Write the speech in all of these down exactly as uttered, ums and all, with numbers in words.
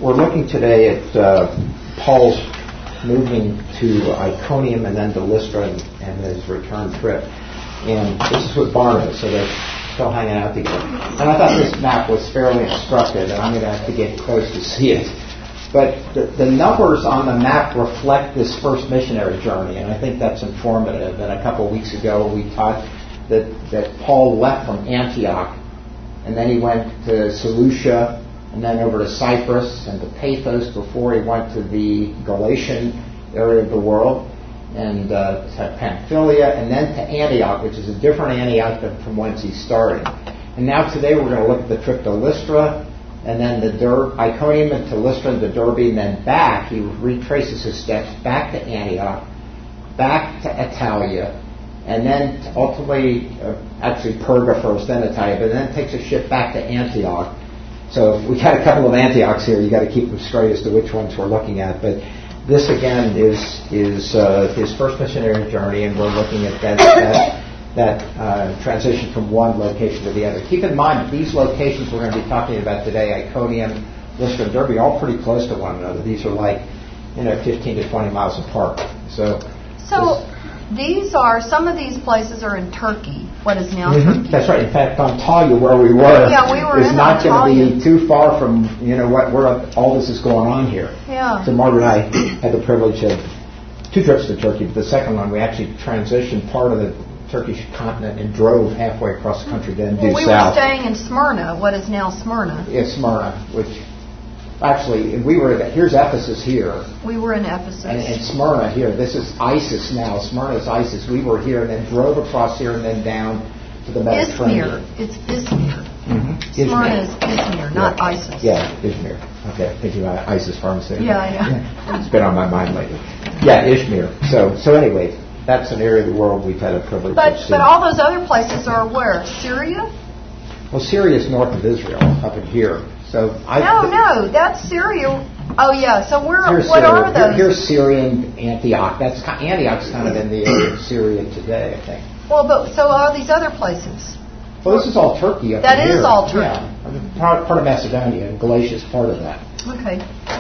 we're looking today at uh, Paul's moving to Iconium and then to Lystra and, and his return trip. And this is with Barnabas, so they're still hanging out together. And I thought this map was fairly instructive, and I'm going to have to get close to see it. But the, the numbers on the map reflect this first missionary journey, and I think that's informative. And a couple of weeks ago, we taught that, that Paul left from Antioch, and then he went to Seleucia, and then over to Cyprus and to Paphos before he went to the Galatian area of the world, and uh, to Pamphylia, and then to Antioch, which is a different Antioch than from whence he started. And now today we're going to look at the trip to Lystra, and then the Dur- Iconium and to Lystra and to Derbe, and then back. He retraces his steps back to Antioch, back to Italia, and then ultimately, uh, actually Perga first, then Italia, but then takes a ship back to Antioch. So we got a couple of Antiochs here. You got to keep them straight as to which ones we're looking at. But this again is is uh, his first missionary journey, and we're looking at that that, that uh, transition from one location to the other. Keep in mind that these locations we're going to be talking about today, Iconium, Lystra, and Derbe, all pretty close to one another. These are like you know fifteen to twenty miles apart. So. So. These are, some of these places are in Turkey, what is now mm-hmm. Turkey. That's right. In fact, Antalya, where we were, yeah, we were is in not going to Antalya. be too far from, you know, what where all this is going on here. Yeah. So Margaret and I had the privilege of two trips to Turkey, but the second one we actually transitioned part of the Turkish continent and drove halfway across the country, then well, due we south. We were staying in Smyrna, what is now Smyrna. Yeah, Smyrna, which... Actually, we were at, here's Ephesus here. We were in Ephesus. And, and Smyrna here. This is Isis now. Smyrna's Isis. We were here and then drove across here and then down to the Mediterranean. Izmir. It's Izmir. Mm-hmm. Smyrna is Izmir, not yeah. Isis. Yeah, Izmir. Okay, thinking about ISIS pharmacy. Yeah, yeah. It's been on my mind lately. Yeah, Izmir. So, so anyway, that's an area of the world we've had a privilege but, of seeing. But all those other places are where? Syria? Well, Syria is north of Israel, up in here. So I, no, no, that's Syria. Oh, yeah. So where? What Syria. are those? Here, here's Syrian Antioch. That's Antioch's kind of in the area of Syria today, I think. Well, but so are these other places? Well, this is all Turkey up that in is here. all Turkey. Yeah, part, part of Macedonia, and Galatia is part of that. Okay.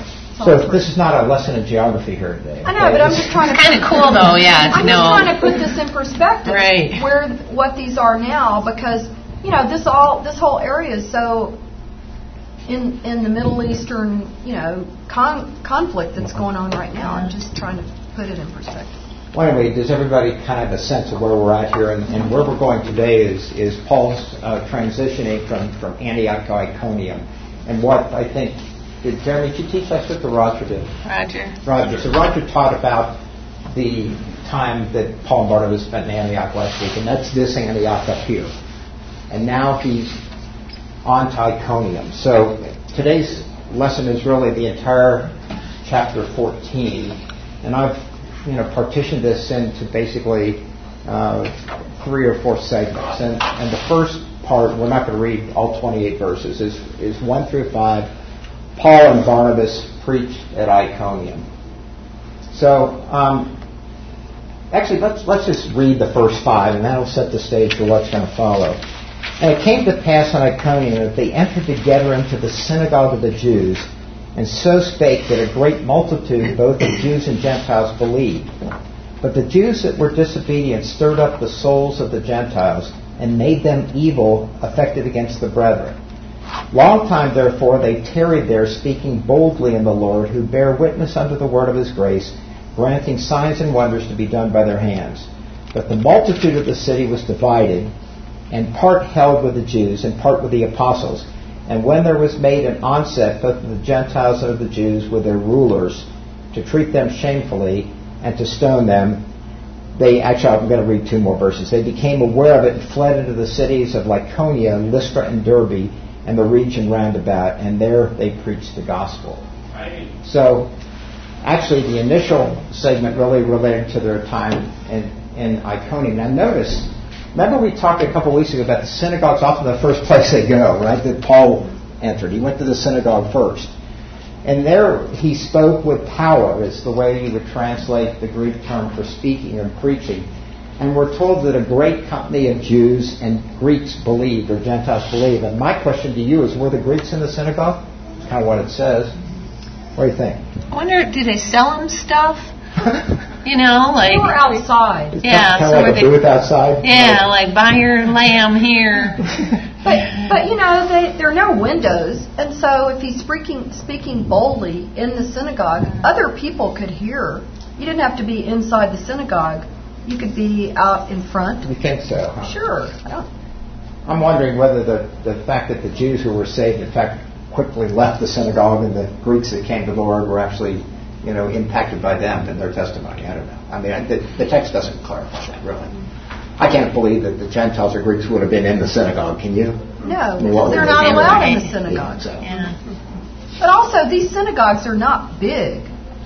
So this is not a lesson in geography here today. I know, okay? but I'm just trying to. It's kind of cool, though. Yeah. I'm no. just trying to put this in perspective. Right. Where what these are now, because you know this all this whole area is so. In, in the Middle Eastern, you know, con- conflict that's going on right now. I'm just trying to put it in perspective. Well, anyway, does everybody kind of have a sense of where we're at here? And, and where we're going today is is Paul's uh, transitioning from, from Antioch to Iconium. And what I think, did Jeremy, did you teach that with the Roger did? Roger. Roger. So Roger taught about the time that Paul and Barnabas spent in Antioch last week, and that's this Antioch up here. And now he's on to Iconium. So today's lesson is really the entire chapter fourteen, and I've you know partitioned this into basically uh, three or four segments. And, and the first part, we're not going to read all twenty-eight verses, is is one through five. Paul and Barnabas preached at Iconium. So um, actually, let's let's just read the first five, and that'll set the stage for what's going to follow. And it came to pass on Iconium that they entered together into the synagogue of the Jews, and so spake that a great multitude, both of Jews and Gentiles, believed. But the Jews that were disobedient stirred up the souls of the Gentiles, and made them evil, affected against the brethren. Long time, therefore, they tarried there, speaking boldly in the Lord, who bare witness unto the word of his grace, granting signs and wonders to be done by their hands. But the multitude of the city was divided, and part held with the Jews, and part with the apostles. And when there was made an onset both of the Gentiles and of the Jews with their rulers, to treat them shamefully, and to stone them, they, actually I'm going to read two more verses. They became aware of it and fled into the cities of Lycaonia, Lystra, and Derbe, and the region round about, and there they preached the gospel. Right. So, actually the initial segment really related to their time in, in Iconium. Now notice, remember we talked a couple of weeks ago about the synagogue's often the first place they go, right? That Paul entered. He went to the synagogue first. And there he spoke with power, is the way you would translate the Greek term for speaking or preaching. And we're told that a great company of Jews and Greeks believed, or Gentiles believed. And my question to you is, were the Greeks in the synagogue? That's kind of what it says. What do you think? I wonder, do they sell them stuff? You know, like... Or outside. It's Yeah. kind of like a they, booth outside? Yeah, like buy your lamb here. But, but you know, they, there are no windows, and so if he's speaking, speaking boldly in the synagogue, other people could hear. You didn't have to be inside the synagogue. You could be out in front. You think so? Huh? Sure. I don't, I'm wondering whether the, the fact that the Jews who were saved, in fact, quickly left the synagogue and the Greeks that came to the Lord were actually, you know, impacted by them and their testimony. I don't know. I mean, I, the, the text doesn't clarify that, really. I can't believe that the Gentiles or Greeks would have been in the synagogue. Can you? no, I mean, what they're would not they do? allowed in the Yeah, synagogue. so. Yeah. But also, these synagogues are not big.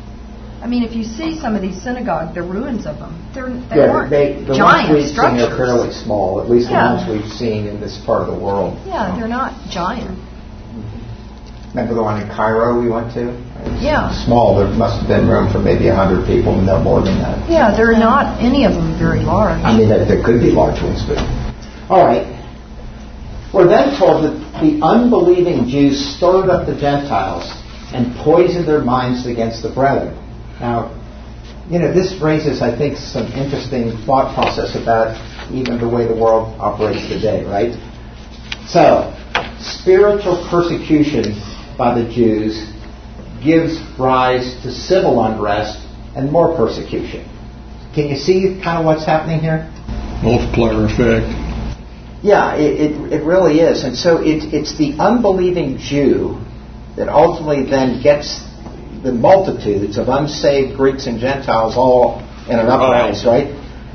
I mean, if you see some of these synagogues, the ruins of them, they're, they Yeah, aren't they, the giant ones we've structures. seen are fairly small, at least Yeah. the ones we've seen in this part of the world. Yeah, they're not giant. Remember the one in Cairo we went to? Yeah. Small. There must have been room for maybe one hundred people, no more than that. Yeah, they're not any of them very large. I mean, there, there could be large ones, but... All right. We're then told that the unbelieving Jews stirred up the Gentiles and poisoned their minds against the brethren. Now, you know, this raises, I think, some interesting thought process about even the way the world operates today, right? So, spiritual persecution by the Jews gives rise to civil unrest and more persecution. Can you see kind of what's happening here? Multiplier effect. Yeah, it, it, it really is. And so it, it's the unbelieving Jew that ultimately then gets the multitudes of unsaved Greeks and Gentiles all in an uprise, right?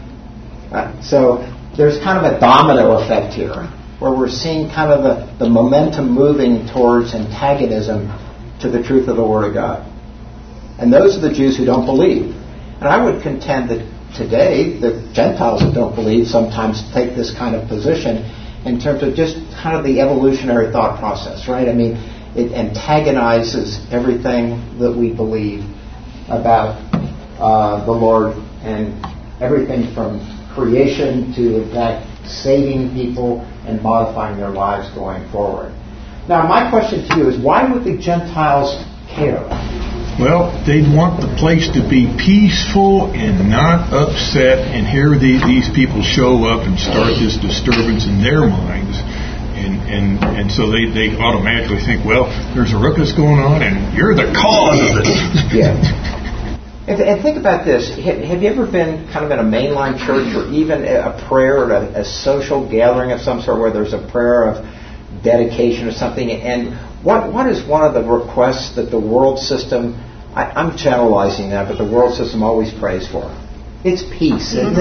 Uh, so there's kind of a domino effect here, where we're seeing kind of the, the momentum moving towards antagonism to the truth of the Word of God. And those are the Jews who don't believe. And I would contend that today, the Gentiles that don't believe sometimes take this kind of position in terms of just kind of the evolutionary thought process, right? I mean, it antagonizes everything that we believe about uh, the Lord and everything from creation to, in fact, saving people and modifying their lives going forward. Now, my question to you is, why would the Gentiles care? Well, they'd want the place to be peaceful and not upset, and here the, these people show up and start this disturbance in their minds. And, and and so they, they automatically think, well, there's a ruckus going on, and you're the cause of it. Yeah. And, and think about this. Have, have you ever been kind of in a mainline church or even a prayer or a, a social gathering of some sort where there's a prayer of dedication or something? And what what is one of the requests that the world system, I, I'm generalizing that, but the world system always prays for? It's peace, isn't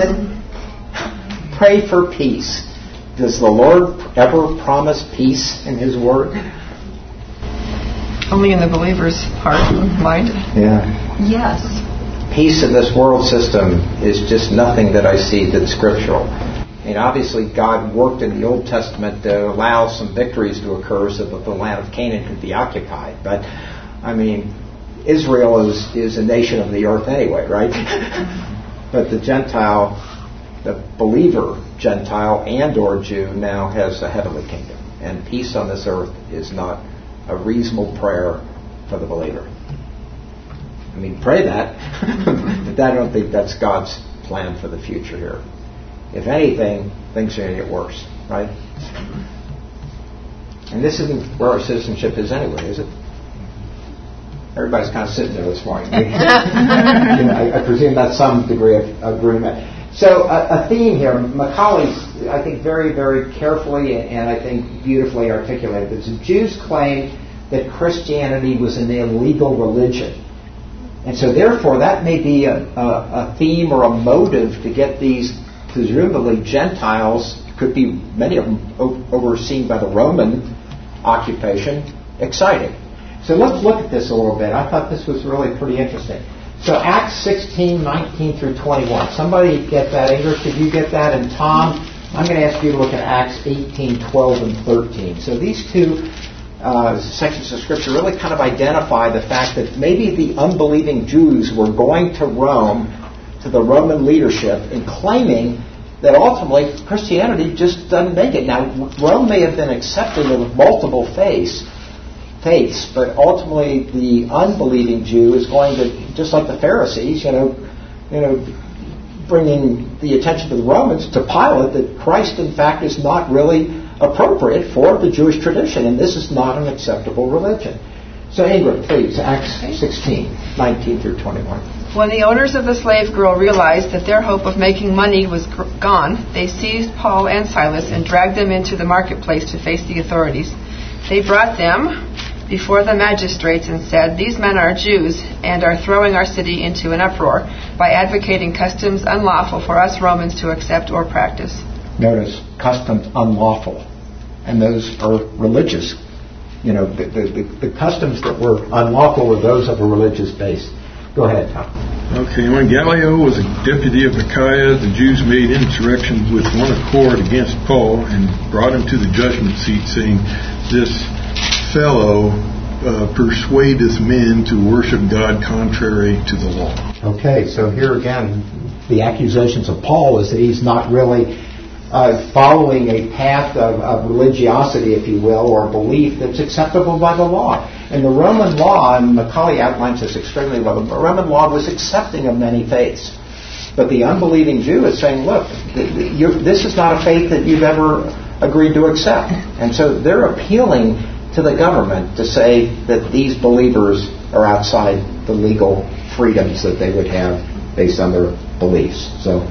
it? Pray for peace. Does the Lord ever promise peace in His Word? Only in the believer's heart and mind. Yeah. Yes. Peace in this world system is just nothing that I see that's scriptural. I mean, obviously God worked in the Old Testament to allow some victories to occur so that the land of Canaan could be occupied. But, I mean, Israel is, is a nation of the earth anyway, right? But the Gentile, the believer Gentile and or Jew now has a heavenly kingdom. And peace on this earth is not a reasonable prayer for the believer. I mean, pray that, but I don't think that's God's plan for the future here. If anything, things are going to get worse, right? And this isn't where our citizenship is anyway, is it? Everybody's kind of sitting there this morning. You know, I, I presume that's some degree of agreement. So a, a theme here, Macaulay's, I think, very, very carefully and I think beautifully articulated this. The Jews claimed that Christianity was an illegal religion. And so therefore that may be a, a, a theme or a motive to get these presumably Gentiles, could be many of them o- overseen by the Roman occupation, excited. So let's look at this a little bit. I thought this was really pretty interesting. So Acts sixteen, nineteen through twenty-one. Somebody get that? Ingrid, could you get that? And Tom, I'm going to ask you to look at Acts eighteen, twelve, and thirteen. So these two uh, sections of Scripture really kind of identify the fact that maybe the unbelieving Jews were going to Rome, to the Roman leadership, and claiming that ultimately Christianity just doesn't make it. Now, Rome may have been accepting of multiple faiths, faiths, but ultimately the unbelieving Jew is going to, just like the Pharisees, you know, you know, bringing the attention to the Romans, to Pilate, that Christ in fact is not really appropriate for the Jewish tradition, and this is not an acceptable religion. So Ingrid, please, Acts sixteen, nineteen through twenty-one. When the owners of the slave girl realized that their hope of making money was gr- gone, they seized Paul and Silas and dragged them into the marketplace to face the authorities. They brought them before the magistrates and said, "These men are Jews and are throwing our city into an uproar by advocating customs unlawful for us Romans to accept or practice." Notice, customs unlawful. And those are religious. You know, the, the, the customs that were unlawful were those of a religious base. Go ahead, Tom. Okay, when Gallio was a deputy of Achaia, the Jews made insurrection with one accord against Paul and brought him to the judgment seat, saying, "This fellow uh, persuadeth men to worship God contrary to the law." Okay, so here again, the accusations of Paul is that he's not really uh, following a path of, of religiosity, if you will, or belief that's acceptable by the law. And the Roman law, and Macaulay outlines this extremely well, the Roman law was accepting of many faiths. But the unbelieving Jew is saying, look, you're, this is not a faith that you've ever agreed to accept. And so they're appealing to the government to say that these believers are outside the legal freedoms that they would have based on their beliefs. So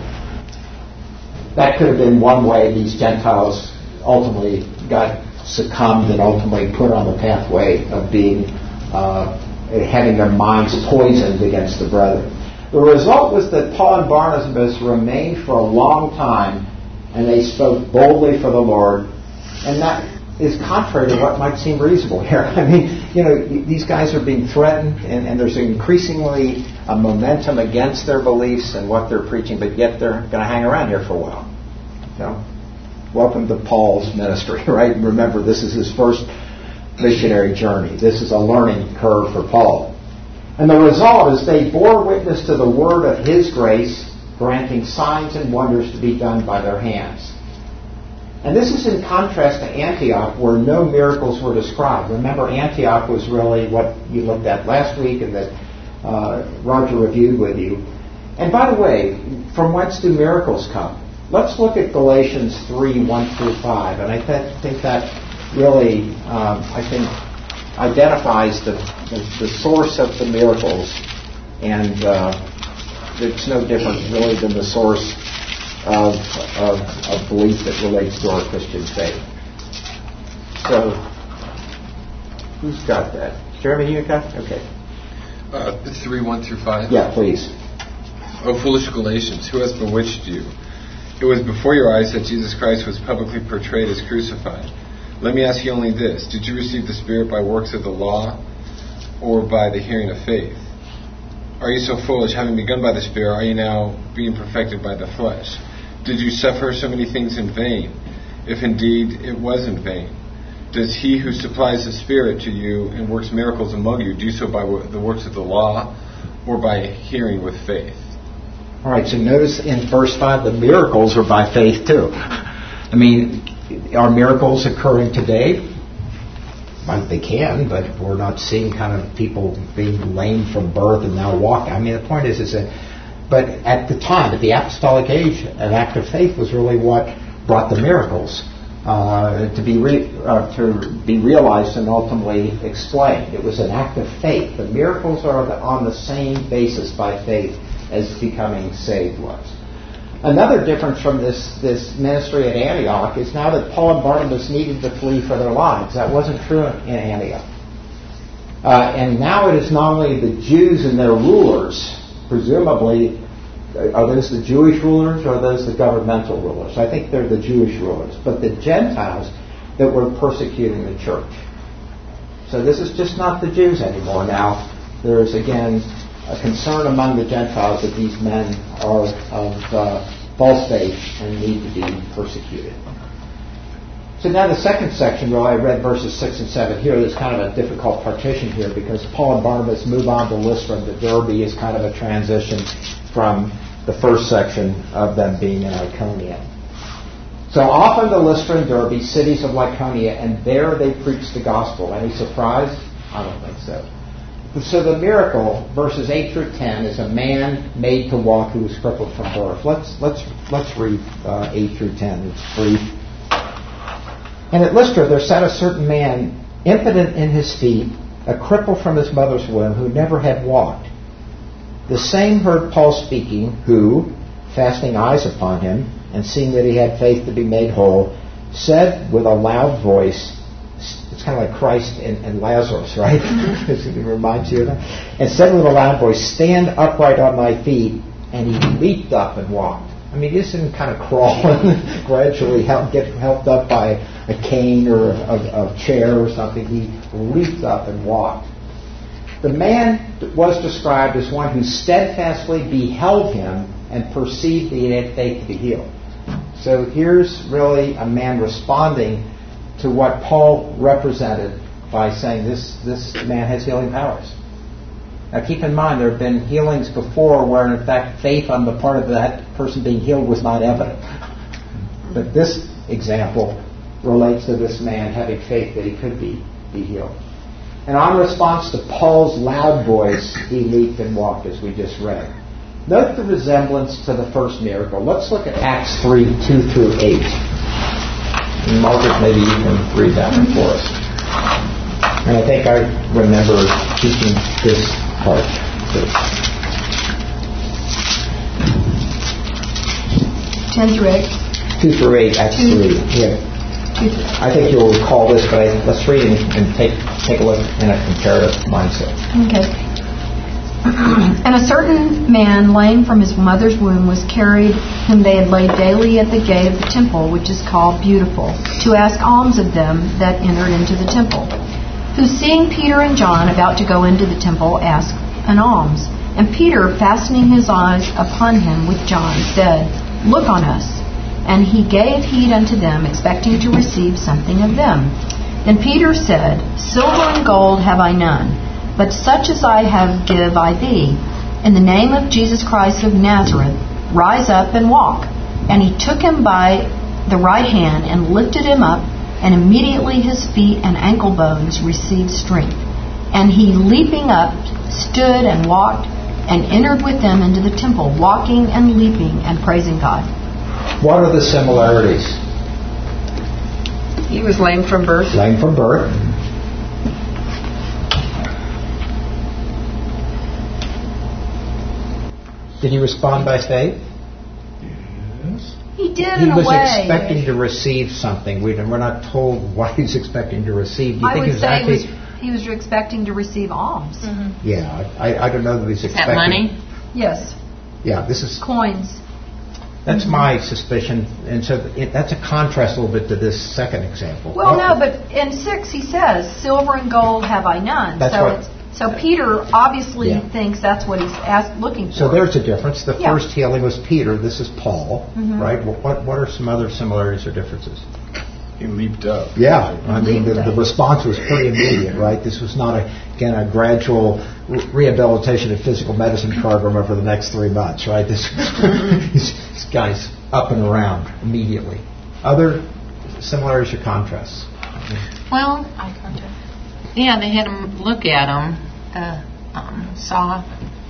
that could have been one way these Gentiles ultimately got succumbed and ultimately put on the pathway of being uh, having their minds poisoned against the brethren. The result was that Paul and Barnabas remained for a long time, and they spoke boldly for the Lord. And that is contrary to what might seem reasonable here. I mean, you know, these guys are being threatened, and, and there's increasingly a momentum against their beliefs and what they're preaching, but yet they're going to hang around here for a while. You know? Welcome to Paul's ministry, right? Remember, this is his first missionary journey. This is a learning curve for Paul. And the result is they bore witness to the word of his grace, granting signs and wonders to be done by their hands. And this is in contrast to Antioch, where no miracles were described. Remember, Antioch was really what you looked at last week and that uh, Roger reviewed with you. And by the way, from whence do miracles come? Let's look at Galatians three, one through five. And I th- think that really, um, I think, identifies the, the, the source of the miracles. And uh, it's no different, really, than the source of, of, of belief that relates to our Christian faith. So, who's got that? Jeremy, you got it? Okay. Uh, three, one through five. Yeah, please. O foolish Galatians, who has bewitched you? It was before your eyes that Jesus Christ was publicly portrayed as crucified. Let me ask you only this. Did you receive the Spirit by works of the law or by the hearing of faith? Are you so foolish, having begun by the Spirit, are you now being perfected by the flesh? Did you suffer so many things in vain, if indeed it was in vain? Does he who supplies the Spirit to you and works miracles among you do so by the works of the law or by hearing with faith? All right, so notice in verse five, the miracles are by faith too. I mean, are miracles occurring today? Well, they can, but we're not seeing kind of people being lame from birth and now walking. I mean, the point is, is that, but at the time, at the apostolic age, an act of faith was really what brought the miracles uh, to be re, uh, to be realized and ultimately explained. It was an act of faith. The miracles are on the same basis by faith as becoming saved was. Another difference from this, this ministry at Antioch is now that Paul and Barnabas needed to flee for their lives. That wasn't true in Antioch. Uh, and now it is not only the Jews and their rulers, presumably, are those the Jewish rulers or are those the governmental rulers? I think they're the Jewish rulers, but the Gentiles that were persecuting the church. So this is just not the Jews anymore. Now, there is again a concern among the Gentiles that these men are of uh, false faith and need to be persecuted. So now the second section, where I read verses six and seven here, there's kind of a difficult partition here because Paul and Barnabas move on to Lystra, and the Derbe is kind of a transition from the first section of them being in Iconium. So off into Lystra and Derbe, cities of Lycaonia, and there they preached the gospel. Any surprise? I don't think so. So the miracle, verses eight through ten, is a man made to walk who was crippled from birth. Let's let's let's read uh, eight through ten. It's brief. And at Lystra there sat a certain man, impotent in his feet, a cripple from his mother's womb, who never had walked. The same heard Paul speaking, who, fastening eyes upon him, and seeing that he had faith to be made whole, said with a loud voice, it's kind of like Christ and, and Lazarus, right? It reminds you of that. And said with a loud voice, stand upright on thy feet. And he leaped up and walked. I mean, he didn't kind of crawl and gradually help, get helped up by a cane or a, a, a chair or something. He leaped up and walked. The man was described as one who steadfastly beheld him and perceived that he had faith to be healed. So here's really a man responding to what Paul represented by saying this, this man has healing powers. Now keep in mind, there have been healings before where in fact faith on the part of that person being healed was not evident. But this example relates to this man having faith that he could be, be healed. And on response to Paul's loud voice, he leaped and walked, as we just read. Note the resemblance to the first miracle. Let's look at Acts three, two through eight. And Margaret, maybe you can read that one for us. And I think I remember teaching this part too. ten through eight. two through eight, Acts Two. three. Yeah. Two. I think you'll recall this, but I, let's read and, and take take a look in a comparative mindset. Okay. And a certain man, lame from his mother's womb, was carried, whom they had laid daily at the gate of the temple, which is called Beautiful, to ask alms of them that entered into the temple. Who, seeing Peter and John about to go into the temple, asked an alms. And Peter, fastening his eyes upon him with John, said, Look on us. And he gave heed unto them, expecting to receive something of them. Then Peter said, Silver and gold have I none, but such as I have give I thee. In the name of Jesus Christ of Nazareth, rise up and walk. And he took him by the right hand and lifted him up, and immediately his feet and ankle bones received strength. And he, leaping up, stood and walked, and entered with them into the temple, walking and leaping and praising God. What are the similarities? He was lame from birth. Lame from birth. Did he respond by faith? Yes. He did He in a was way. expecting to receive something. We, we're not told what he's expecting to receive. Do you I think would he was say actually? he was, he was expecting to receive alms. Mm-hmm. Yeah, I, I don't know that he's Is expecting. that money? Yes, Yeah, this is. coins. That's my suspicion, and so it, that's a contrast a little bit to this second example. Well, What- no, but in six he says, "Silver and gold have I none." That's so what- it's, so Peter obviously Yeah. thinks that's what he's asked, looking for. So there's a difference. The Yeah. first healing was Peter. This is Paul, Mhm. right? What what are some other similarities or differences? He leaped up. Yeah, I mean the, Leaped the up. response was pretty immediate, right? This was not a, again a gradual re- rehabilitation and physical medicine program over the next three months, right? This, this guy's up and around immediately. Other similarities or contrasts? Well, yeah, they had him look at him. The um, saw.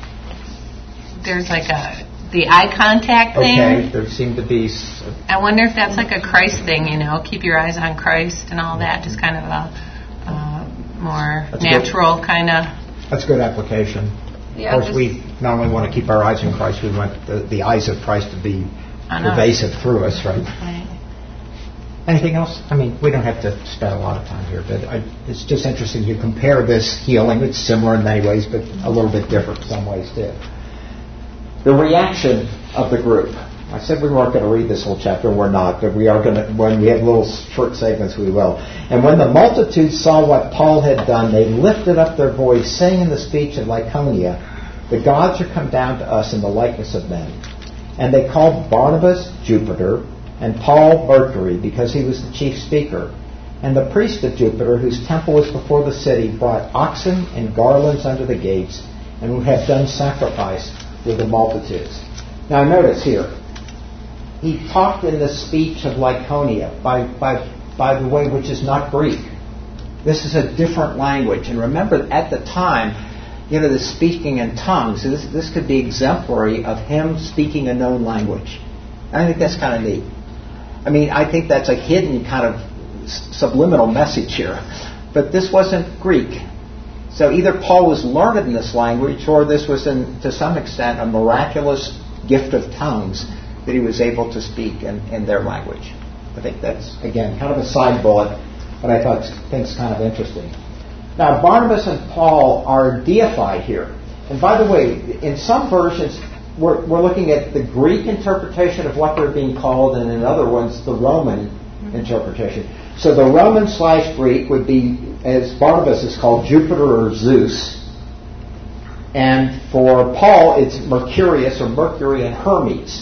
There's like a the eye contact thing. Okay, there seemed to be. s- I wonder if that's like a Christ thing, you know, keep your eyes on Christ and all that, just kind of a uh, more That's good. natural kind of. That's good application. Yeah, of course, this- we not only want to keep our eyes on Christ, we want the, the eyes of Christ to be I know. pervasive through us, right? Right. Anything else? I mean, we don't have to spend a lot of time here, but I, it's just interesting to compare this healing. It's similar in many ways, but a little bit different in some ways too. The reaction of the group. I said we weren't going to read this whole chapter, and we're not, but we are going to, when we have little short segments, we will. And when the multitude saw what Paul had done, they lifted up their voice, saying in the speech of Lycaonia, the gods are come down to us in the likeness of men. And they called Barnabas Jupiter, and Paul Mercury, because he was the chief speaker. And the priest of Jupiter, whose temple was before the city, brought oxen and garlands under the gates, and would have done sacrifice with the multitudes. Now notice here, he talked in the speech of Lycaonia, by, by, by the way, which is not Greek. This is a different language. And remember, at the time, you know, the speaking in tongues, this, this could be exemplary of him speaking a known language. And I think that's kind of neat. I mean, I think that's a hidden kind of subliminal message here. But this wasn't Greek. So either Paul was learned in this language, or this was, in, to some extent, a miraculous gift of tongues that he was able to speak in, in their language. I think that's, again, kind of a side bullet, but I thought things kind of interesting. Now, Barnabas and Paul are deified here. And by the way, in some versions, we're, we're looking at the Greek interpretation of what they're being called, and in other ones, the Roman interpretation. So the Roman slash Greek would be, as Barnabas is called, Jupiter or Zeus. And for Paul, it's Mercurius or Mercury and Hermes.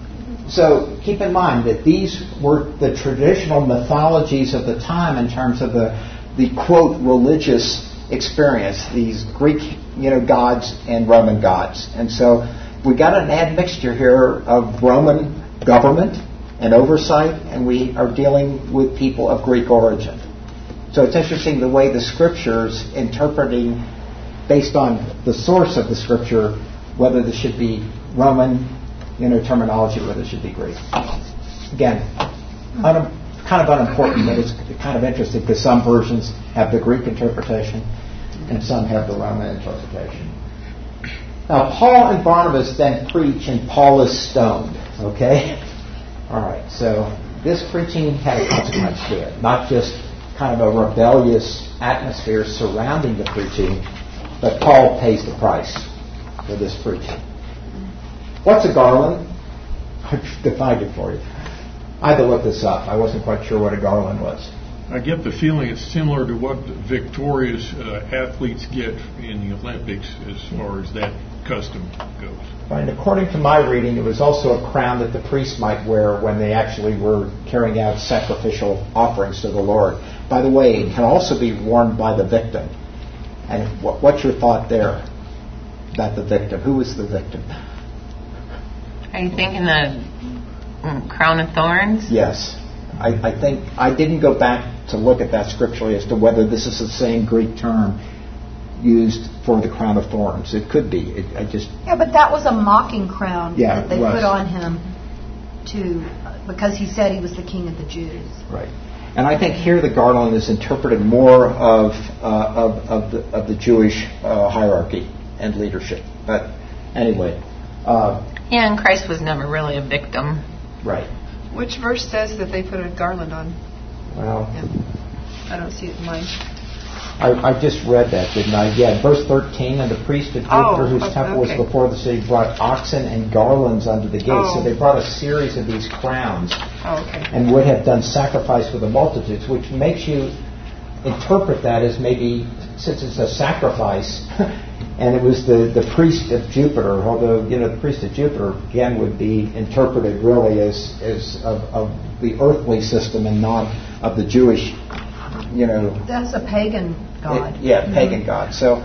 So keep in mind that these were the traditional mythologies of the time in terms of the, the quote, religious experience, these Greek, you know, gods and Roman gods. And so we got an admixture here of Roman government and oversight, and we are dealing with people of Greek origin. So it's interesting the way the Scriptures interpreting based on the source of the Scripture, whether this should be Roman, you know, terminology, whether it should be Greek. Again, un- kind of unimportant, but it's kind of interesting because some versions have the Greek interpretation and some have the Roman interpretation. Now, Paul and Barnabas then preach, and Paul is stoned. Okay? All right, so this preaching had a consequence to it, not just kind of a rebellious atmosphere surrounding the preaching, but Paul pays the price for this preaching. What's a garland? I've defined it for you. I had to look this up. I wasn't quite sure what a garland was. I get the feeling it's similar to what victorious uh, athletes get in the Olympics as far as that custom goes. Right, and according to my reading, it was also a crown that the priests might wear when they actually were carrying out sacrificial offerings to the Lord. By the way, it can also be worn by the victim. And what, what's your thought there about the victim? Who is the victim? Are you thinking the mm, crown of thorns? Yes. I, I think I didn't go back to look at that scripturally as to whether this is the same Greek term used for the crown of thorns. It could be. It, I just Yeah, but that was a mocking crown yeah, that they was. put on him to because he said he was the king of the Jews. Right. And I think here the garland is interpreted more of uh, of, of, the, of the Jewish uh, hierarchy and leadership. But anyway. Uh, Yeah, and Christ was never really a victim. Right. Which verse says that they put a garland on? Well, Yeah. I don't see it in mine. I, I just read that, didn't I? Yeah, verse thirteen, and the priest of Jupiter, Oh, whose okay. temple was before the city, brought oxen and garlands unto the gates. Oh. So they brought a series of these crowns Oh, okay. and would have done sacrifice for the multitudes, which makes you interpret that as maybe, since it's a sacrifice, and it was the, the priest of Jupiter, although, you know, the priest of Jupiter, again, would be interpreted really as, as of, of the earthly system and not of the Jewish, you know. That's a pagan god. It, yeah, pagan god. So,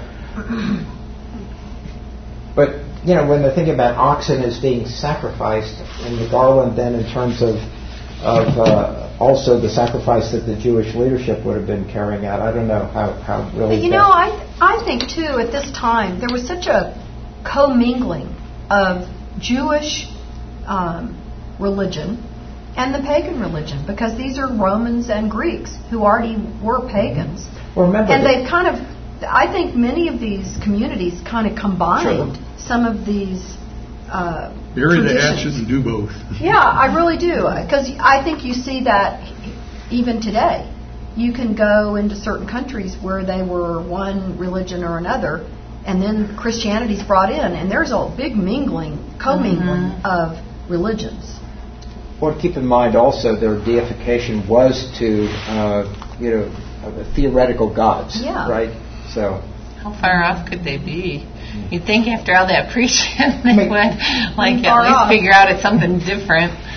but, you know, when they're thinking about oxen as being sacrificed, and the garland then in terms of, of uh, also the sacrifice that the Jewish leadership would have been carrying out, I don't know how, how really... But you know, I I think too at this time there was such a commingling of Jewish um, religion and the pagan religion, because these are Romans and Greeks who already were pagans. Well, remember and that- they've kind of, I think many of these communities kind of combined Sure. some of these uh, Bury the traditions. hatchet and do both. Yeah, I really do, because I think you see that even today. You can go into certain countries where they were one religion or another, and then Christianity's brought in, and there's a big mingling, commingling Mm-hmm. of religions. Well, keep in mind also their deification was to, uh, you know, uh, theoretical gods, Yeah. right? So, How far off could they be? You'd think after all that preaching they mean, would, like, far at least off. figure out it's something different.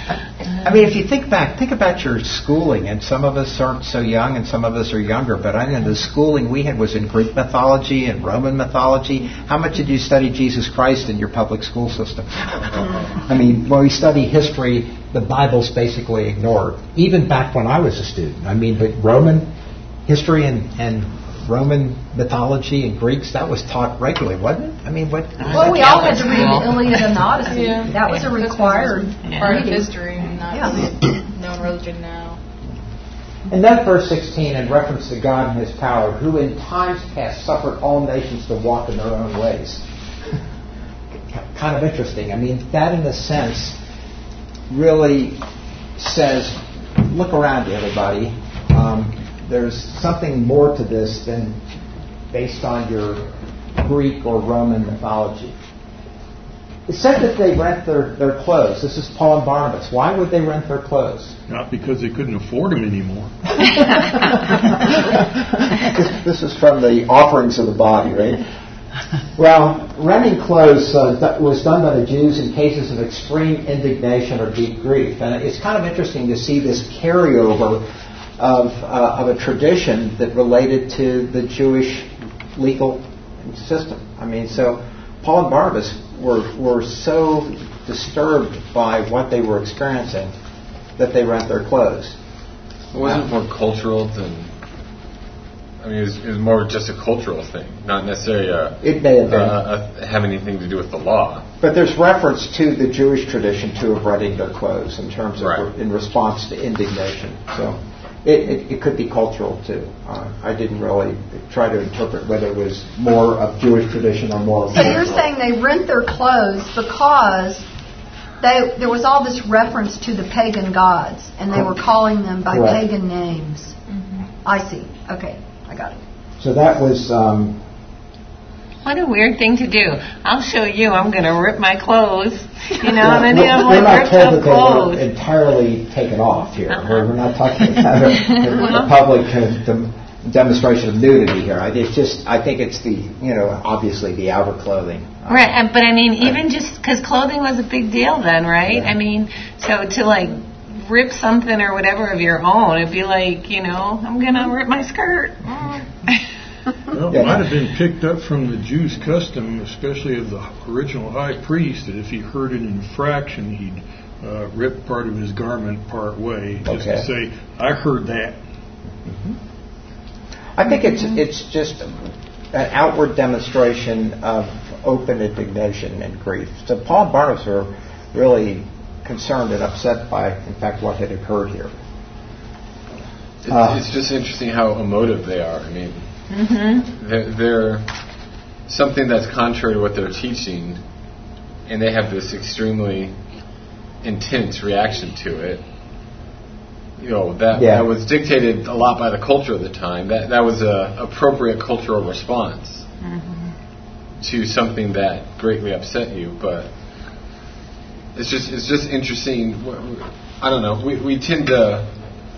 I mean, if you think back, think about your schooling, and some of us aren't so young and some of us are younger, but I know the schooling we had was in Greek mythology and Roman mythology. How much did you study Jesus Christ in your public school system? I mean, when we study history, the Bible's basically ignored. Even back when I was a student. I mean, but Roman history and, and Roman mythology and Greeks, that was taught regularly, wasn't it? I mean, what? Well, we all had to read the Iliad and Odyssey. Yeah. That was a required Yeah. part of reading. history and not Yeah. really known religion now. And then verse sixteen, in reference to God and His power, who in times past suffered all nations to walk in their own ways. Kind of interesting. I mean, that in a sense really says, look around you, everybody. Um, there's something more to this than based on your Greek or Roman mythology. It said that they rent their, their clothes. This is Paul and Barnabas. Why would they rent their clothes? Not because they couldn't afford them anymore. This is from the offerings of the body, right? Well, renting clothes uh, th- was done by the Jews in cases of extreme indignation or deep grief. And it's kind of interesting to see this carryover of, uh, of a tradition that related to the Jewish legal system. I mean, so Paul and Barnabas were, were so disturbed by what they were experiencing that they rent their clothes. It wasn't more cultural than... I mean, it was, it was more just a cultural thing, not necessarily a, It may have been. uh, a, have anything to do with the law. But there's reference to the Jewish tradition, too, of renting their clothes in terms of Right. in response to indignation. So it, it, it could be cultural, too. Uh, I didn't really try to interpret whether it was more of Jewish tradition or more of So you're cultural. saying they rent their clothes because they, there was all this reference to the pagan gods, and they were calling them by Correct. pagan names. I see. Okay, I got it. So that was... Um, What a weird thing to do. I'll show you. I'm going to rip my clothes. You know, and then we're, you have we're like not ripped told up that they were clothes. entirely taken off here. Uh-huh. We're, we're not talking about a, a, a public uh, dem- demonstration of nudity here. I, it's just, I think it's the, you know, obviously the outer clothing. Uh, Right, and- but I mean, even just because clothing was a big deal then, right? Yeah. I mean, so to like rip something or whatever of your own, it'd be like, you know, I'm going to rip my skirt. Well, Yeah. it might have been picked up from the Jews' custom, especially of the original high priest, that if he heard an infraction, he'd uh, rip part of his garment part way, just Okay. to say, I heard that. I think it's it's just an outward demonstration of open indignation and grief. So Paul and Barnabas were really concerned and upset by, in fact, what had occurred here. It, Uh. it's just interesting how emotive they are. I mean, Mm-hmm. they're, they're something that's contrary to what they're teaching, and they have this extremely intense reaction to it. You know, that, Yeah. that was dictated a lot by the culture of the time. That that was a appropriate cultural response Mm-hmm. to something that greatly upset you. But it's just it's just interesting. I don't know. We we tend to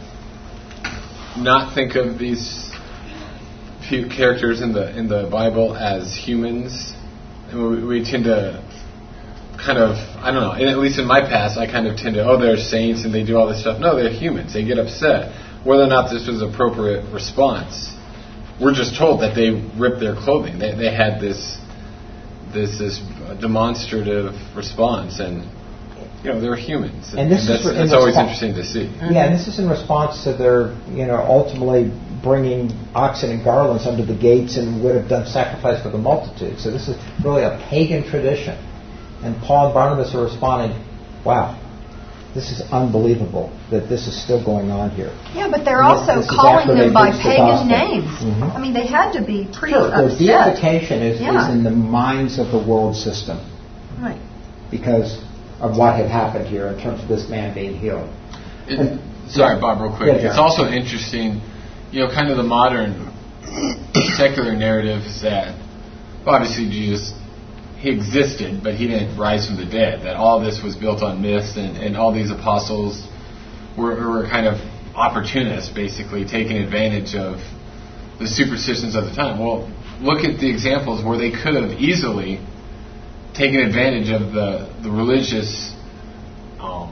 not think of these few characters in the in the Bible as humans. And we, we tend to kind of, I don't know, and at least in my past, I kind of tend to, oh, they're saints and they do all this stuff. No, they're humans. They get upset. Whether or not this was appropriate response, we're just told that they ripped their clothing. They they had this this this demonstrative response, and you know, they're humans. And this is that's, in that's always response- interesting to see. Yeah, and this is in response to their, you know, ultimately bringing oxen and garlands under the gates and would have done sacrifice for the multitude. So this is really a pagan tradition. And Paul and Barnabas are responding, wow, this is unbelievable that this is still going on here. Yeah, but they're Yeah, also this is calling after they them by preached the pagan gospel. names. Mhm. I mean, they had to be pretty Sure, the upset. deification is, Yeah. is in the minds of the world system Right. because of what had happened here in terms of this man being healed. It, sorry, Bob, real quick. Yeah, John. It's also interesting, you know, kind of the modern secular narrative is that well, obviously Jesus, he existed, but he didn't rise from the dead. That all this was built on myths, and, and all these apostles were, were kind of opportunists, basically taking advantage of the superstitions of the time. Well, look at the examples where they could have easily taken advantage of the, the religious um,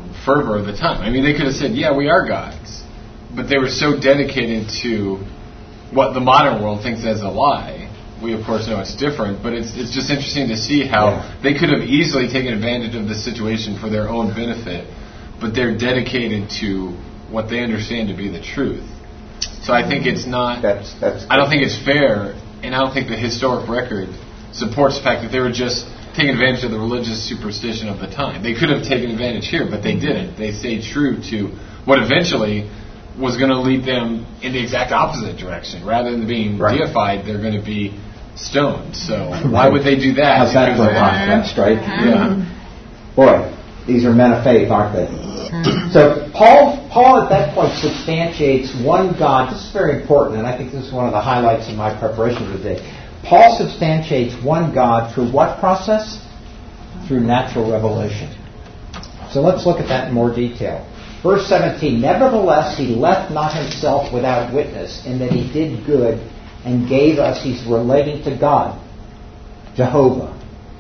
fervor of the time. I mean, they could have said, yeah, we are gods. But they were so dedicated to what the modern world thinks as a lie. We, of course, know it's different, but it's it's just interesting to see how yeah. they could have easily taken advantage of the situation for their own benefit, but they're dedicated to what they understand to be the truth. So I think it's not, that's, that's I don't think it's fair, and I don't think the historic record supports the fact that they were just taking advantage of the religious superstition of the time. They could have taken advantage here, but they didn't. They stayed true to what eventually was going to lead them in the exact opposite direction. Rather than being right. deified, they're going to be stoned. So why would they do that? How's that for a contrast, right? Yeah. Boy, these are men of faith, aren't they? So Paul, Paul at that point substantiates one God. This is very important, and I think this is one of the highlights of my preparation for today. Paul substantiates one God through what process? Through natural revelation. So let's look at that in more detail. Verse seventeen, nevertheless he left not himself without witness, in that he did good and gave us, he's relating to God, Jehovah,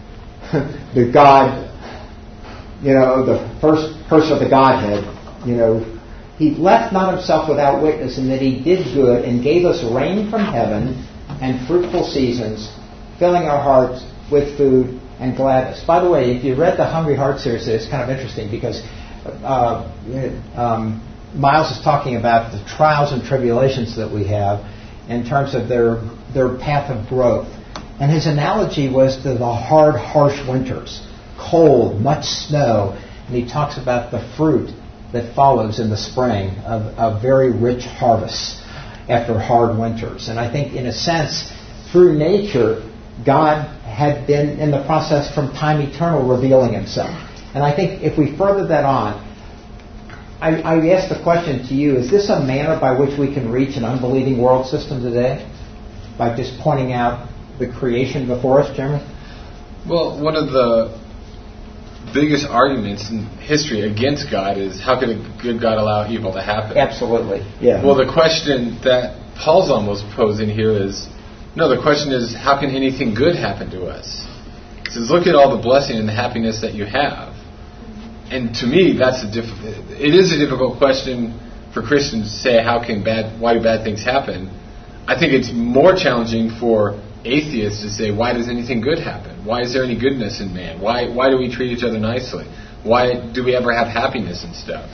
the God, you know, the first person of the Godhead, you know, he left not himself without witness, in that he did good and gave us rain from heaven and fruitful seasons, filling our hearts with food and gladness. By the way, if you read the Hungry Heart series, it's kind of interesting because uh, um, Miles is talking about the trials and tribulations that we have in terms of their their path of growth. And his analogy was to the hard, harsh winters, cold, much snow, and he talks about the fruit that follows in the spring of, of very rich harvests after hard winters. And I think, in a sense, through nature, God had been in the process from time eternal revealing himself. And I think if we further that on, I, I ask the question to you, is this a manner by which we can reach an unbelieving world system today? By just pointing out the creation before us, Jeremy? Well, one of the biggest arguments in history against God is, how could a good God allow evil to happen? Absolutely, yeah. Well, the question that Paul's almost posing here is, no, the question is, how can anything good happen to us? He says, look at all the blessing and the happiness that you have. And to me, that's a diff- it is a difficult question for Christians to say, how can bad, why do bad things happen? I think it's more challenging for atheists to say, why does anything good happen? Why is there any goodness in man? Why why do we treat each other nicely? Why do we ever have happiness and stuff?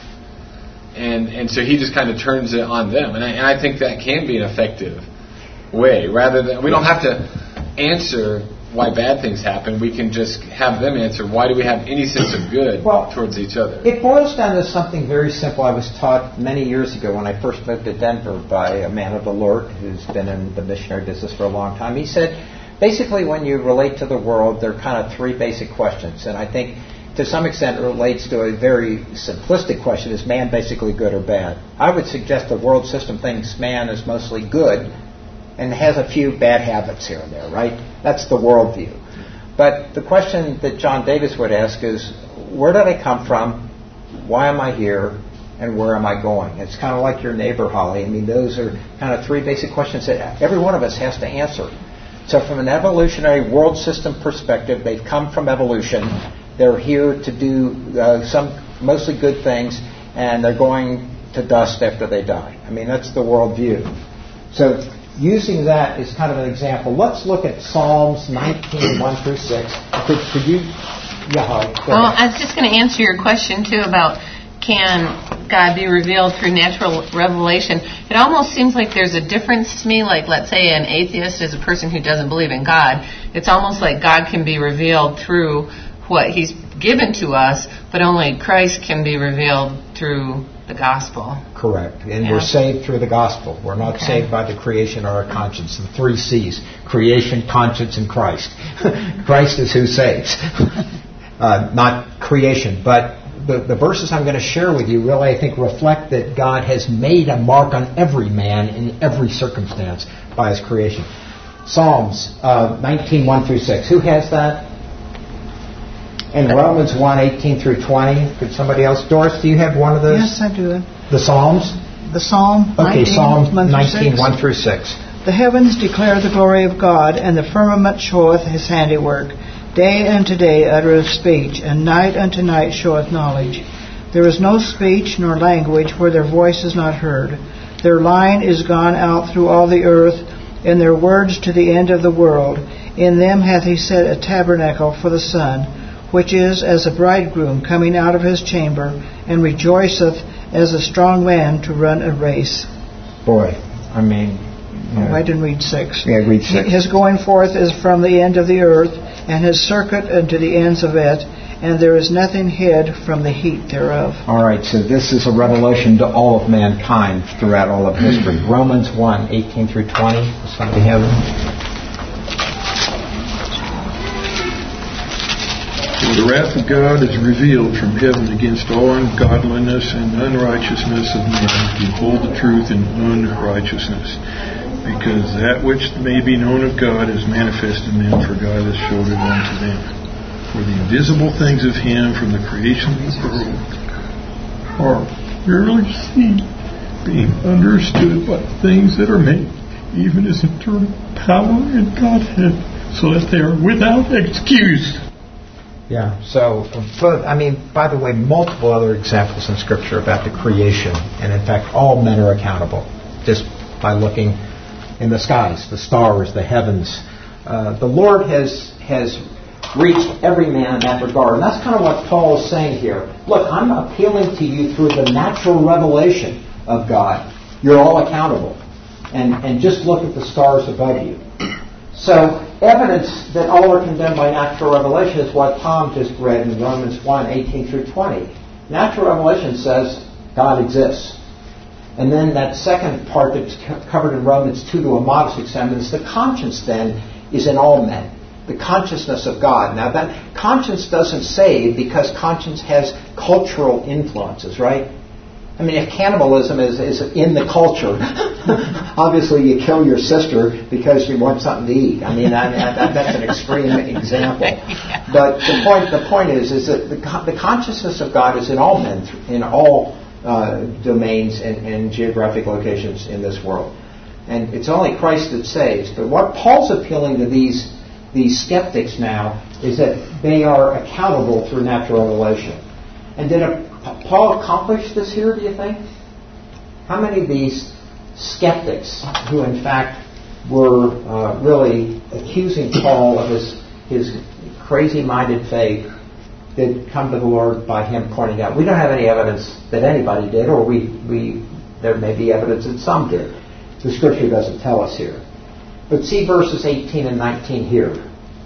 And and so he just kind of turns it on them. And I, and I think that can be an effective way. Rather than, we don't have to answer why bad things happen. We can just have them answer, why do we have any sense of good well, towards each other? It boils down to something very simple. I was taught many years ago when I first moved to Denver by a man of the Lord who's been in the missionary business for a long time. He said, basically when you relate to the world, there are kind of three basic questions. And I think to some extent it relates to a very simplistic question, is man basically good or bad? I would suggest the world system thinks man is mostly good and has a few bad habits here and there, right? That's the worldview. But the question that John Davis would ask is, where did I come from? Why am I here? And where am I going? It's kind of like your neighbor, Holly. I mean, those are kind of three basic questions that every one of us has to answer. So from an evolutionary world system perspective, they've come from evolution. They're here to do uh, some mostly good things, and they're going to dust after they die. I mean, that's the worldview. So using that as kind of an example, let's look at Psalms nineteen, one through six. Could, could you, yeah, Holly, go Well, ahead. I was just going to answer your question, too, about can God be revealed through natural revelation. It almost seems like there's a difference to me, like let's say an atheist is a person who doesn't believe in God. It's almost like God can be revealed through what he's given to us, but only Christ can be revealed through the gospel. Correct. And Yeah. we're saved through the gospel. We're not Okay. saved by the creation or our conscience. The three C's: creation, conscience, and Christ. Christ is who saves, uh, not creation. But the, the verses I'm going to share with you really, I think, reflect that God has made a mark on every man in every circumstance by his creation. Psalms uh, nineteen, one through six. Who has that? And Romans one, eighteen through twenty. Could somebody else? Doris, do you have one of those? Yes, I do. The Psalms? The Psalm Okay, nineteen, Psalm one through nineteen, six. one through six. The heavens declare the glory of God, and the firmament showeth his handiwork. Day unto day uttereth speech, and night unto night showeth knowledge. There is no speech nor language where their voice is not heard. Their line is gone out through all the earth, and their words to the end of the world. In them hath he set a tabernacle for the sun, which is as a bridegroom coming out of his chamber, and rejoiceth as a strong man to run a race. Boy, I mean... Oh, I didn't read six. Yeah, read six. His going forth is from the end of the earth, and his circuit unto the ends of it, and there is nothing hid from the heat thereof. All right, so this is a revelation to all of mankind throughout all of history. Romans one, eighteen through twenty. Does somebody have it? For the wrath of God is revealed from heaven against all ungodliness and unrighteousness of men who hold the truth in unrighteousness. Because that which may be known of God is manifest in them, for God has showed it unto them. For the invisible things of Him from the creation of the world are clearly seen, being understood by things that are made, even His eternal power and Godhead, so that they are without excuse. Yeah, so, but, I mean, by the way, multiple other examples in Scripture about the creation, and in fact, all men are accountable, just by looking in the skies, the stars, the heavens. Uh, the Lord has has reached every man in that regard. And that's kind of what Paul is saying here. Look, I'm appealing to you through the natural revelation of God. You're all accountable. And, and just look at the stars above you. So, evidence that all are condemned by natural revelation is what Tom just read in Romans one, eighteen through twenty. Natural revelation says God exists. And then that second part that's covered in Romans two to a modest extent is the conscience then is in all men. The consciousness of God. Now that conscience doesn't save because conscience has cultural influences, right? I mean, if cannibalism is, is in the culture, obviously you kill your sister because you want something to eat. I mean, I, I, that, that's an extreme example. But the point the point is is that the, the consciousness of God is in all men, in all Uh, domains and, and geographic locations in this world. And it's only Christ that saves. But what Paul's appealing to these these skeptics now is that they are accountable through natural revelation. And did a, Paul accomplish this here, do you think? How many of these skeptics who in fact were uh, really accusing Paul of his, his crazy-minded faith did come to the Lord by him pointing out? We don't have any evidence that anybody did, or we, we there may be evidence that some did. The Scripture doesn't tell us here. But see verses eighteen and nineteen here.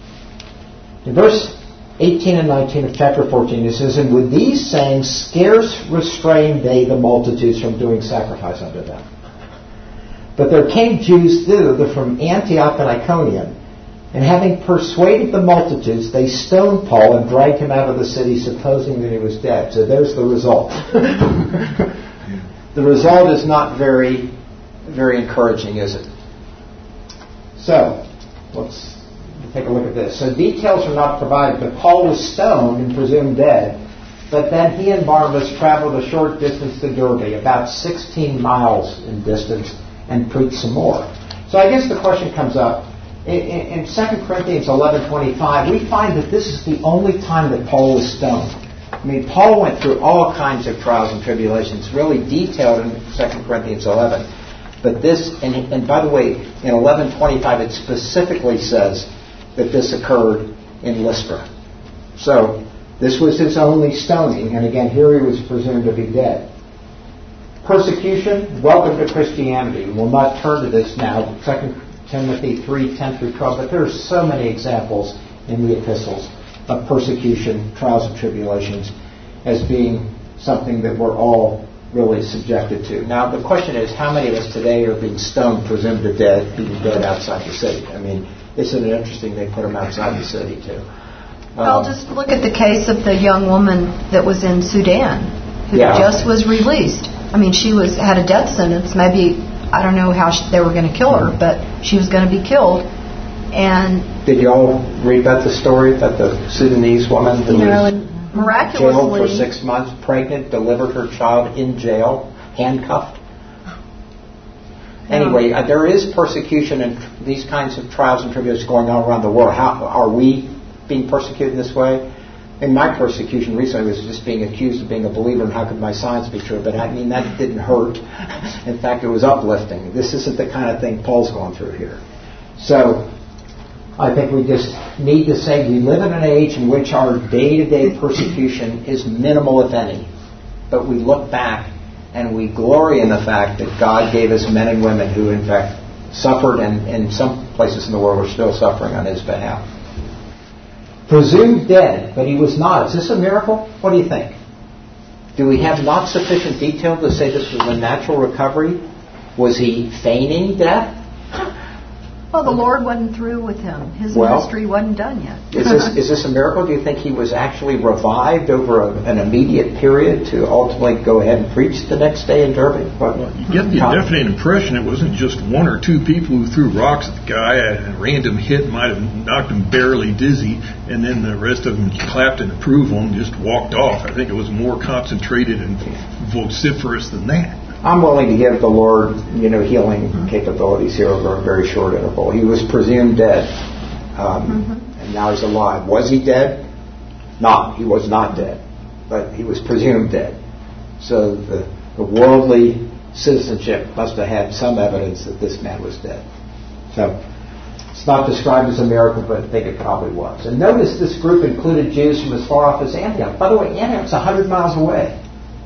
In verse eighteen and nineteen of chapter fourteen, it says, "And with these sayings scarce restrained they the multitudes from doing sacrifice unto them. But there came Jews thither from Antioch and Iconium, and having persuaded the multitudes, they stoned Paul and dragged him out of the city, supposing that he was dead." So there's the result. The result is not very, very encouraging, is it? So, let's take a look at this. So details are not provided, but Paul was stoned and presumed dead. But then he and Barnabas traveled a short distance to Derbe, about sixteen miles in distance, and preached some more. So I guess the question comes up. In Second Corinthians eleven twenty-five, we find that this is the only time that Paul was stoned. I mean, Paul went through all kinds of trials and tribulations, really detailed in Second Corinthians eleven. But this, and, and by the way, in eleven twenty-five, it specifically says that this occurred in Lystra. So, this was his only stoning, and again, here he was presumed to be dead. Persecution, welcome to Christianity. We'll not turn to this now. Second Timothy three, ten through twelve, but there are so many examples in the epistles of persecution, trials and tribulations as being something that we're all really subjected to. Now the question is, how many of us today are being stoned, presumed to dead, being dead outside the city? I mean, isn't it interesting they put them outside the city too? Well, Um, just look at the case of the young woman that was in Sudan who Yeah. just was released. I mean, she was had a death sentence. Maybe, I don't know how she, they were going to kill her, but she was going to be killed. And, Did you all read about the story about the Sudanese woman that you know, was and jailed miraculously... for six months, pregnant, delivered her child in jail, handcuffed? Anyway, uh, there is persecution and tr- these kinds of trials and tribulations going on around the world. How are we being persecuted in this way? in my persecution recently, I was just being accused of being a believer, and how could my science be true? But I mean, that didn't hurt. In fact, it was uplifting. This isn't the kind of thing Paul's going through here. So I think we just need to say we live in an age in which our day-to-day persecution is minimal, if any. But we look back and we glory in the fact that God gave us men and women who, in fact, suffered, and in some places in the world are still suffering on his behalf. Presumed dead, but he was not. Is this a miracle? What do you think? Do we have not sufficient detail to say this was a natural recovery? Was he feigning death? Well, the Lord wasn't through with him. His well, ministry wasn't done yet. is this is this a miracle? Do you think he was actually revived over a, an immediate period to ultimately go ahead and preach the next day in Derby? What, well, you get the definite impression it wasn't just one or two people who threw rocks at the guy. A random hit might have knocked him barely dizzy, and then the rest of them clapped in approval and just walked off. I think it was more concentrated and vociferous than that. I'm willing to give the Lord, you know, healing mm-hmm. capabilities here over a very short interval. He was presumed dead, um, mm-hmm. and now he's alive. Was he dead? Not. He was not dead, but he was presumed dead. So the, the worldly citizenship must have had some evidence that this man was dead. So it's not described as a miracle, but I think it probably was. And notice this group included Jews from as far off as Antioch. By the way, Antioch's one hundred miles away.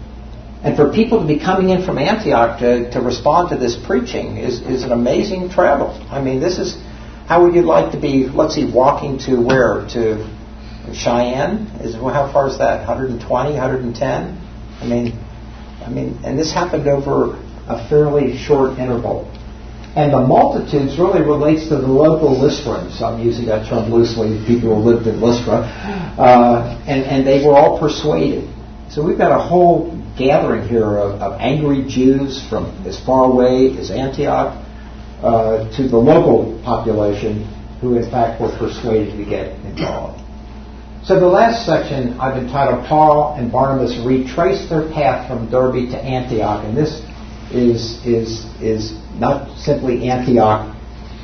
And for people to be coming in from Antioch to, to respond to this preaching is, is an amazing travel. I mean, this is, how would you like to be, let's see, walking to where? To Cheyenne? Is how far is that? one hundred twenty, one hundred ten? I mean, I mean, and this happened over a fairly short interval. And the multitudes really relates to the local Lystrans. I'm using that term loosely, people who lived in Lystra. Uh, and, and they were all persuaded. So we've got a whole gathering here of, of angry Jews from as far away as Antioch uh, to the local population who in fact were persuaded to get involved. So the last section I've entitled Paul and Barnabas Retrace Their Path from Derbe to Antioch, and this is is is not simply Antioch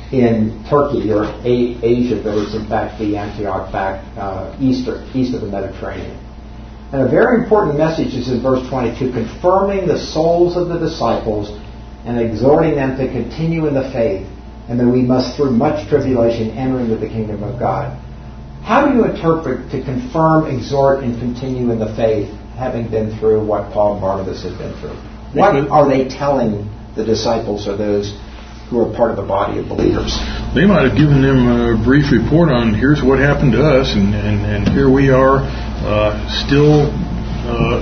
in Turkey or a- Asia, but it's in fact the Antioch back uh, east, or, east of the Mediterranean. And a very important message is in verse twenty-two, confirming the souls of the disciples and exhorting them to continue in the faith, and that we must, through much tribulation, enter into the kingdom of God. How do you interpret to confirm, exhort, and continue in the faith, having been through what Paul and Barnabas had been through? What are they telling the disciples or those who are part of the body of believers? They might have given them a brief report on here's what happened to us, and, and, and here we are uh, still uh,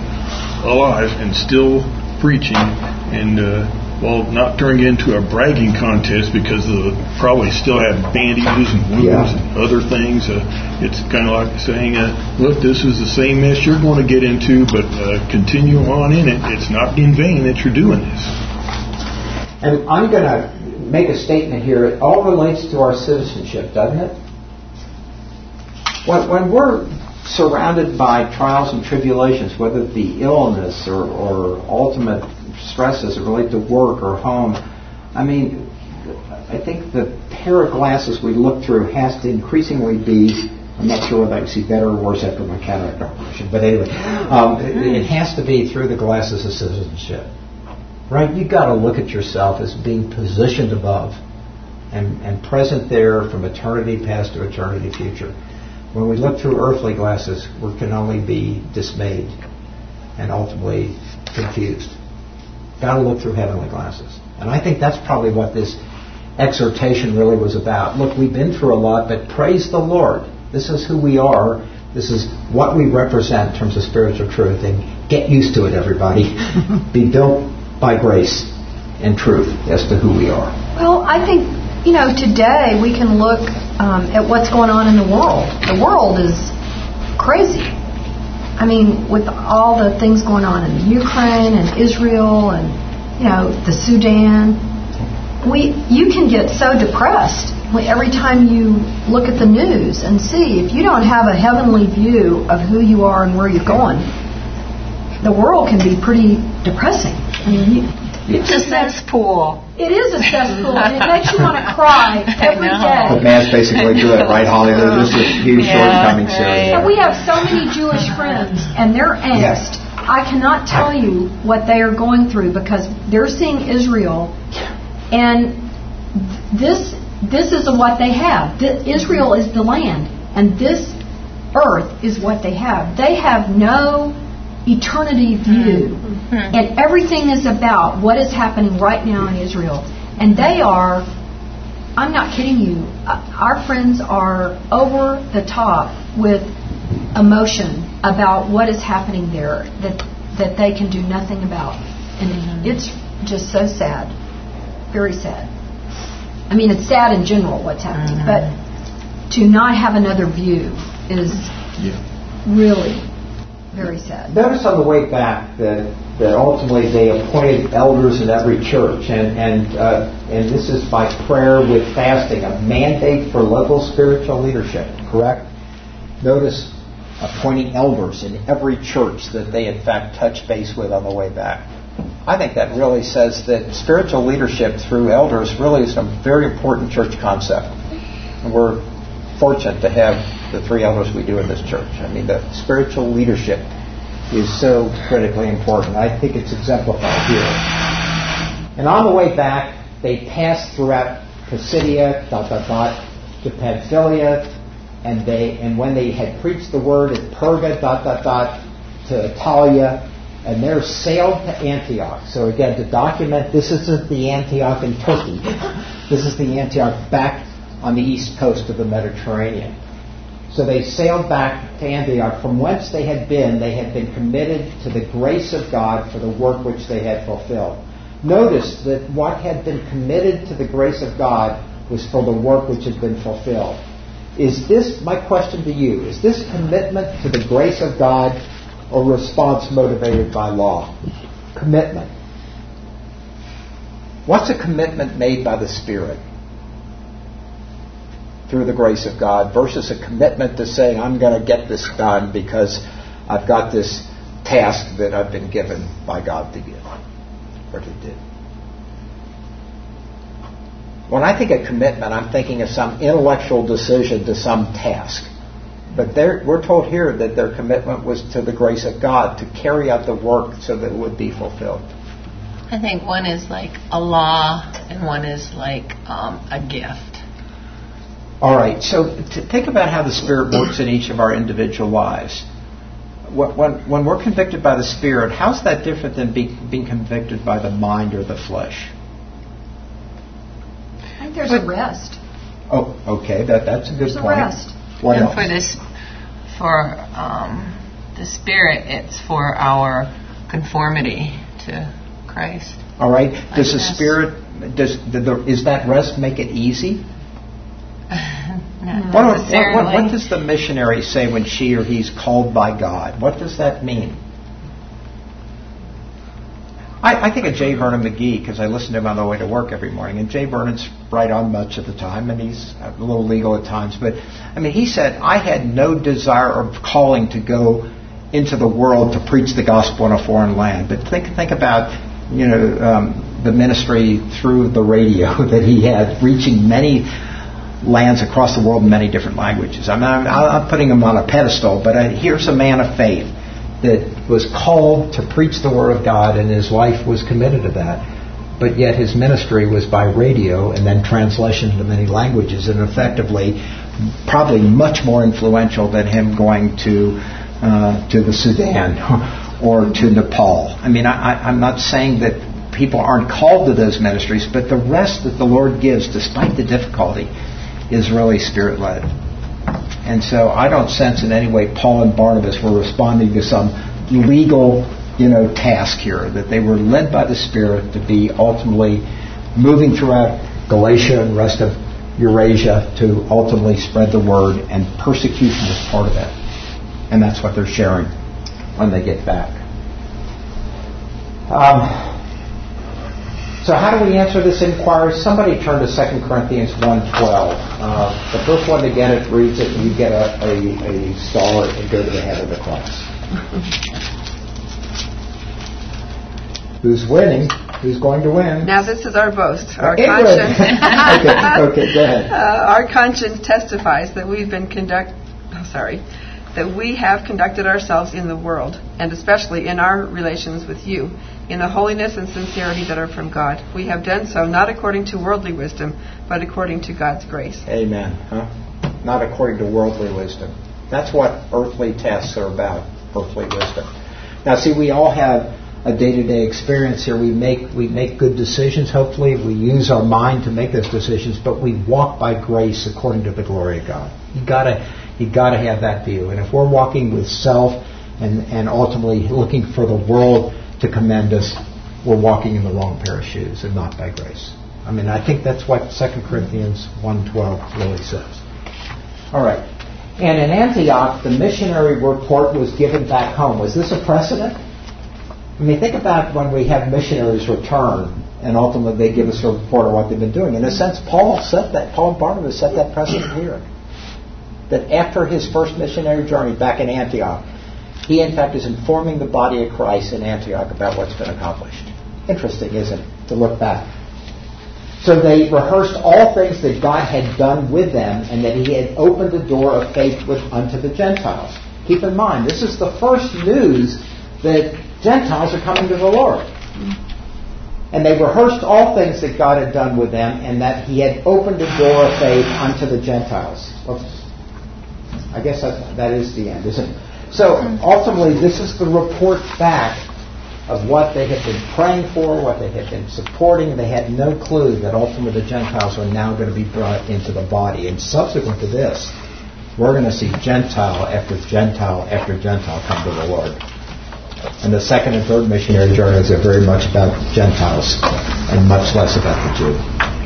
alive and still preaching, and uh, well, not turning it into a bragging contest because they probably still have bandages and wounds yeah. and other things. Uh, it's kind of like saying, uh, look, this is the same mess you're going to get into, but uh, continue on in it. It's not in vain that you're doing this. And I'm going to make a statement here. It all relates to our citizenship, doesn't it? When, when we're surrounded by trials and tribulations, whether it be illness or, or ultimate stresses that relate to work or home, I mean, I think the pair of glasses we look through has to increasingly be, I'm not sure whether I can see better or worse after my cataract operation, but anyway, um, it, it has to be through the glasses of citizenship. Right? You've got to look at yourself as being positioned above and, and present there from eternity past to eternity future. When we look through earthly glasses, we can only be dismayed and ultimately confused. Got to look through heavenly glasses. And I think that's probably what this exhortation really was about. Look, we've been through a lot, but praise the Lord. This is who we are. This is what we represent in terms of spiritual truth. And get used to it, everybody. Be built by grace and truth as to who we are. Well, I think, you know, today we can look um, at what's going on in the world. The world is crazy. I mean, with all the things going on in Ukraine and Israel and, you know, the Sudan, we you can get so depressed every time you look at the news and see. If you don't have a heavenly view of who you are and where you're going, the world can be pretty depressing. I mean, you, It's a cesspool. It is a cesspool, and it makes you want to cry every know. day. But man's basically doing it, right, Holly? There's just a huge Yeah, shortcomings right. here. And we have so many Jewish friends, and their angst, I cannot tell you what they are going through because they're seeing Israel, and this this is what they have. Th- Israel is the land, and this earth is what they have. They have no eternity view, Mm-hmm. and everything is about what is happening right now in Israel. And they are, I'm not kidding you, uh, our friends are over the top with emotion about what is happening there that that they can do nothing about. And Mm-hmm. it's just so sad, very sad. I mean, it's sad in general what's happening, Mm-hmm. but to not have another view is Yeah. really very sad. Notice on the way back that, that ultimately they appointed elders in every church, and and uh, and this is by prayer with fasting, a mandate for local spiritual leadership. Correct? Notice appointing elders in every church that they in fact touch base with on the way back. I think that really says that spiritual leadership through elders really is a very important church concept, and we're fortunate to have the three elders we do in this church. I mean, the spiritual leadership is so critically important. I think it's exemplified here. And on the way back, they passed throughout Pisidia, dot, dot, dot, to Pamphylia, and they and when they had preached the word at Perga, dot, dot, dot, to Italia, and there sailed to Antioch. So again, to document, this isn't the Antioch in Turkey. This is the Antioch back on the east coast of the Mediterranean. So they sailed back to Antioch, from whence they had been. They had been committed to the grace of God for the work which they had fulfilled. Notice that what had been committed to the grace of God was for the work which had been fulfilled. Is this, my question to you, is this commitment to the grace of God or response motivated by law? Commitment. What's a commitment made by the Spirit through the grace of God versus a commitment to saying, I'm going to get this done because I've got this task that I've been given by God to give or to do? When I think of commitment, I'm thinking of some intellectual decision to some task. But we're told here that their commitment was to the grace of God, to carry out the work so that it would be fulfilled. I think one is like a law and one is like um, a gift. All right, so to think about how the Spirit works in each of our individual lives. When, when we're convicted by the Spirit, how's that different than be, being convicted by the mind or the flesh? I think there's a rest. Oh, okay, that, that's a good There's a point. rest. What and else? for this, for um, the Spirit, it's for our conformity to Christ. All right, does the guess. Spirit, does the, is that rest make it easy? Not What, necessarily. what, what, what does the missionary say when she or he's called by God? What does that mean? I, I think of J. Vernon McGee because I listen to him on the way to work every morning. And J. Vernon's right on much of the time, and he's a little legal at times. But, I mean, he said, I had no desire or calling to go into the world to preach the gospel in a foreign land. But think think about, you know, um, the ministry through the radio that he had, reaching many lands across the world in many different languages. I'm not I'm putting him on a pedestal, but I, here's a man of faith that was called to preach the Word of God, and his life was committed to that. But yet his ministry was by radio and then translation into many languages, and effectively probably much more influential than him going to uh, to the Sudan or to Nepal. I mean, I, I, I'm not saying that people aren't called to those ministries, but the rest that the Lord gives, despite the difficulty, is really Spirit-led. And so I don't sense in any way Paul and Barnabas were responding to some legal, you know, task here, that they were led by the Spirit to be ultimately moving throughout Galatia and rest of Eurasia to ultimately spread the word, and persecution is part of that. And that's what they're sharing when they get back. Um, So how do we answer this inquiry? Somebody turn to Second Corinthians one twelve. Uh, the first one to get it reads it, and you get a, a, a star and go to the head of the class. Who's winning? Who's going to win? Now this is our boast. Our England. conscience. okay, okay, go ahead. Uh, our conscience testifies that we've been conduct. Oh, sorry, that we have conducted ourselves in the world, and especially in our relations with you, in the holiness and sincerity that are from God. We have done so not according to worldly wisdom, but according to God's grace. Amen. Huh? Not according to worldly wisdom. That's what earthly tests are about. Earthly wisdom. Now, see, we all have a day-to-day experience here. We make we make good decisions, hopefully. We use our mind to make those decisions, but we walk by grace according to the glory of God. You gotta you gotta have that view. And if we're walking with self and, and ultimately looking for the world to commend us, we're walking in the wrong pair of shoes and not by grace. I mean, I think that's what Second Corinthians one twelve really says. All right. And in Antioch, the missionary report was given back home. Was this a precedent? I mean, think about when we have missionaries return and ultimately they give us a report of what they've been doing. In a sense, Paul set that, Paul and Barnabas set that precedent here. That after his first missionary journey back in Antioch, he in fact is informing the body of Christ in Antioch about what's been accomplished. Interesting, isn't it, to look back? So they rehearsed all things that God had done with them and that he had opened the door of faith with, unto the Gentiles. Keep in mind, this is the first news that Gentiles are coming to the Lord. And they rehearsed all things that God had done with them and that he had opened the door of faith unto the Gentiles. Well, I guess that, that is the end, isn't it? So ultimately, this is the report back of what they had been praying for, what they had been supporting. They had no clue that ultimately the Gentiles were now going to be brought into the body. And subsequent to this, we're going to see Gentile after Gentile after Gentile come to the Lord. And the second and third missionary journeys are very much about Gentiles and much less about the Jew.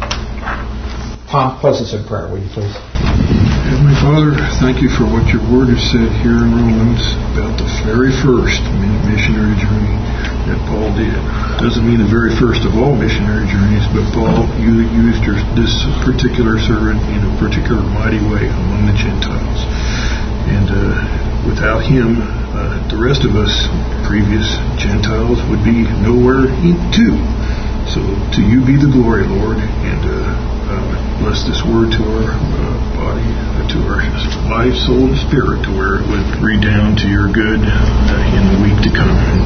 Tom, close us in prayer, will you please? Heavenly Father, thank you for what your word has said here in Romans about the very first missionary journey that Paul did. Doesn't mean the very first of all missionary journeys, but Paul, you used your, this particular servant in a particular mighty way among the Gentiles. And uh, without him, uh, the rest of us, previous Gentiles, would be nowhere to. So to you be the glory, Lord, and uh, uh, bless this word to our uh, body, uh, to our life, soul, and spirit, to where it would redound to your good uh, in the week to come.